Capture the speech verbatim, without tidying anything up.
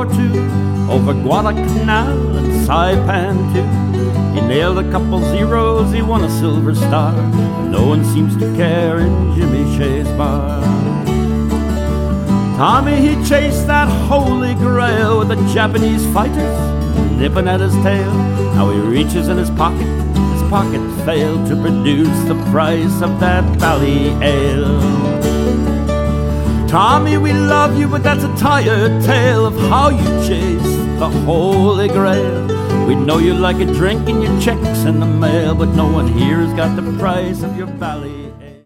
or two over Guadalcanal and Saipan too. He nailed a couple zeros, he won a silver star. No one seems to care in Jimmy Shea's bar. Tommy, he chased that holy grail with the Japanese fighters nipping at his tail. Now he reaches in his pocket, his pocket failed to produce the price of that Valley Ale. Tommy, we love you, but that's a tired tale of how you chased the holy grail. We know you like a drink and your checks in the mail, but no one here's got the price of your Valley